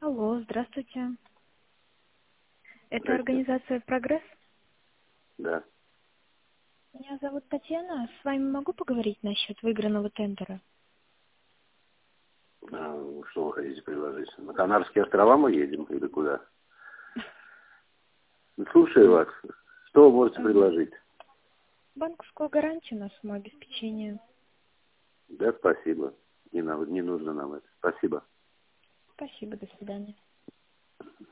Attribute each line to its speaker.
Speaker 1: Алло, здравствуйте. Это
Speaker 2: Здрасте.
Speaker 1: организация «Прогресс».
Speaker 2: Да.
Speaker 1: Меня зовут Татьяна. С вами могу поговорить насчет выигранного тендера?
Speaker 2: Что вы хотите предложить? На Канарские острова мы едем или куда? Слушаю вас. Что вы можете предложить?
Speaker 1: Банковскую гарантию на самообеспечение.
Speaker 2: Да, спасибо. Не нужно нам это. Спасибо.
Speaker 1: Спасибо, до свидания.